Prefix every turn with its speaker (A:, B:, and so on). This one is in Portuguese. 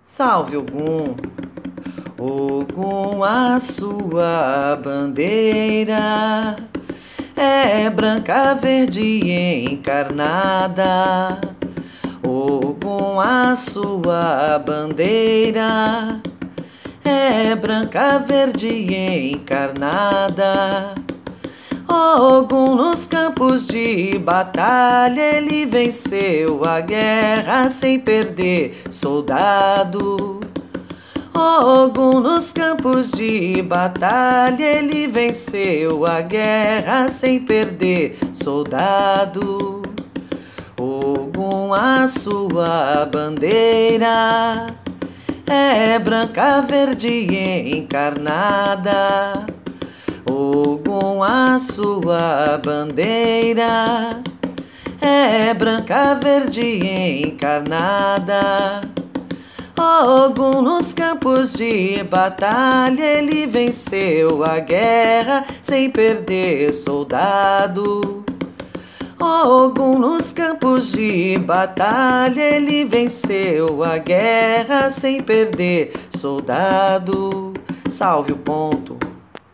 A: Salve Ogum, Ogum, a sua bandeira é branca, verde e encarnada. Ogum, a sua bandeira é branca, verde e encarnada. Ogum, nos campos de batalha, ele venceu a guerra sem perder soldado. Ogum, nos campos de batalha, ele venceu a guerra sem perder soldado. Ogum, a sua bandeira é branca, verde e encarnada. Ogum, a sua bandeira é branca, verde e encarnada. Ogum, nos campos de batalha, ele venceu a guerra sem perder soldado. Ogum, nos campos de batalha, ele venceu a guerra sem perder soldado. Salve o ponto.